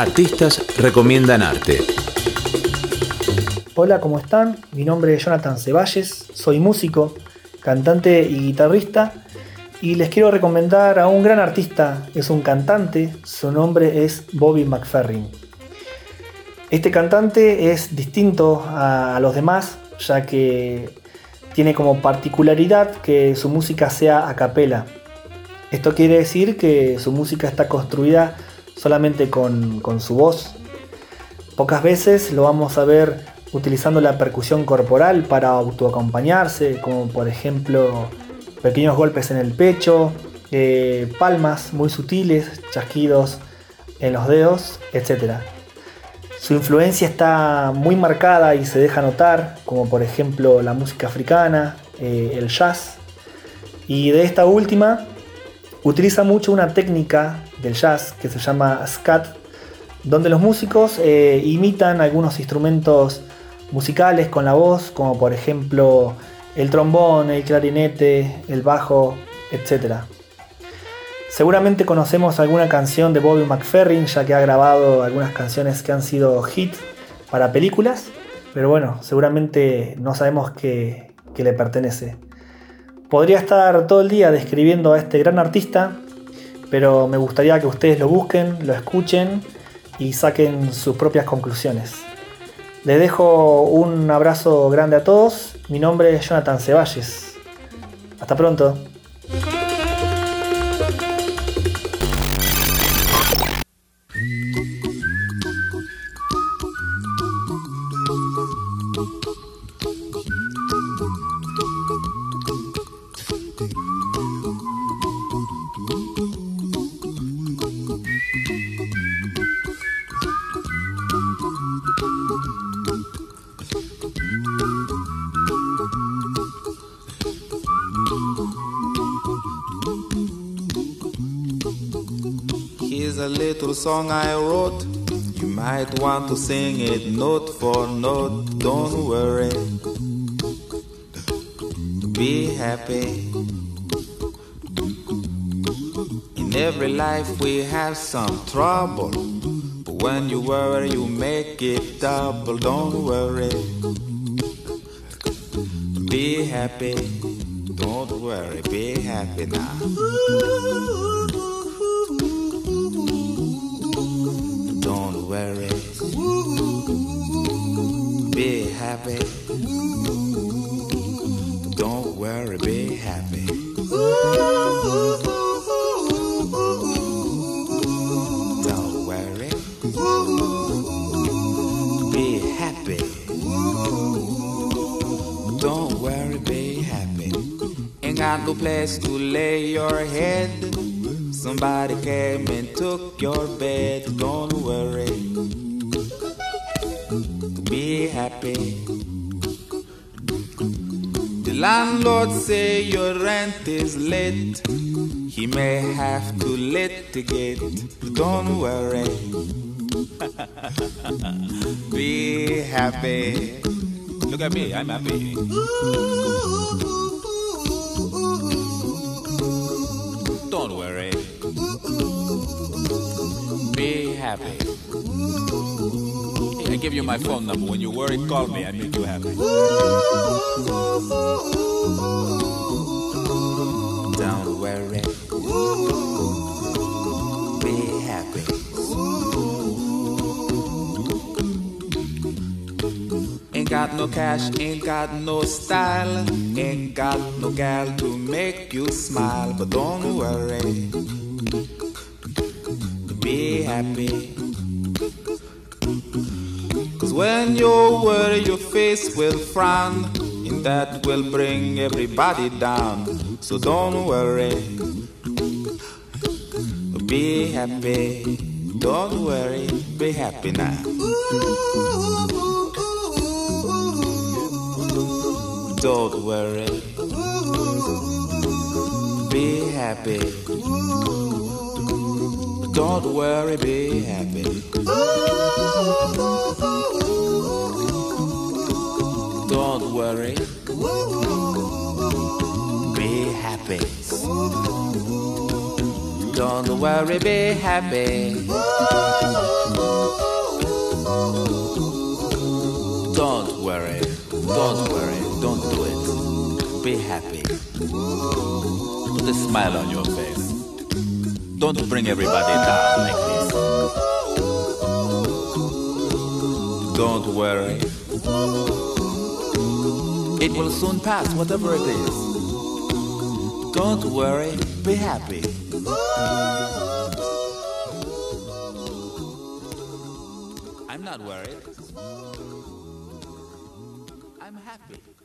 Artistas recomiendan arte. Hola, ¿cómo están? Mi nombre es Jonathan Ceballes, soy músico, cantante y guitarrista y les quiero recomendar a un gran artista. Es un cantante, su nombre es Bobby McFerrin. Este cantante es distinto a los demás, ya que tiene como particularidad que su música sea a capela. Esto quiere decir que su música está construida solamente con su voz. Pocas veces lo vamos a ver utilizando la percusión corporal para autoacompañarse, como por ejemplo pequeños golpes en el pecho, palmas muy sutiles, chasquidos en los dedos, etc. Su influencia está muy marcada y se deja notar, como por ejemplo la música africana, el jazz. Y de esta última utiliza mucho una técnica del jazz que se llama scat, donde los músicos imitan algunos instrumentos musicales con la voz, como por ejemplo el trombón, el clarinete, el bajo, etc. Seguramente conocemos alguna canción de Bobby McFerrin, ya que ha grabado algunas canciones que han sido hit para películas, pero bueno, seguramente no sabemos qué le pertenece. Podría estar todo el día describiendo a este gran artista, pero me gustaría que ustedes lo busquen, lo escuchen y saquen sus propias conclusiones. Les dejo un abrazo grande a todos. Mi nombre es Jonathan Ceballes. Hasta pronto. Here's a little song I wrote. You might want to sing it note for note. Don't worry, be happy. In every life we have some trouble, but when you worry you make it double. Don't worry, be happy. Don't worry, be happy now. Don't worry, be happy. Don't worry, be happy. Don't worry, be happy. Don't worry, be happy. Ain't got no place to lay your head. Somebody came and took your bed. Don't worry, be happy. The landlord say your rent is late. He may have to litigate. Don't worry, be happy. Look at me, I'm happy. Don't worry, be happy. I give you my phone number. When you worry, call me. I make you happy. Don't worry, be happy. Ain't got no cash, ain't got no style, ain't got no gal to make you smile. But don't worry, be happy. Cause when you worry your face will frown, and that will bring everybody down. So don't worry, be happy. Don't worry, be happy now. Don't worry, be happy. Don't worry, be happy. Don't worry, be happy. Don't worry, be happy. Don't worry, don't do it. Be happy. Put a smile on your face. Don't bring everybody down like this. Don't worry. It will soon pass, whatever it is. Don't worry, be happy. I'm not worried. I'm happy.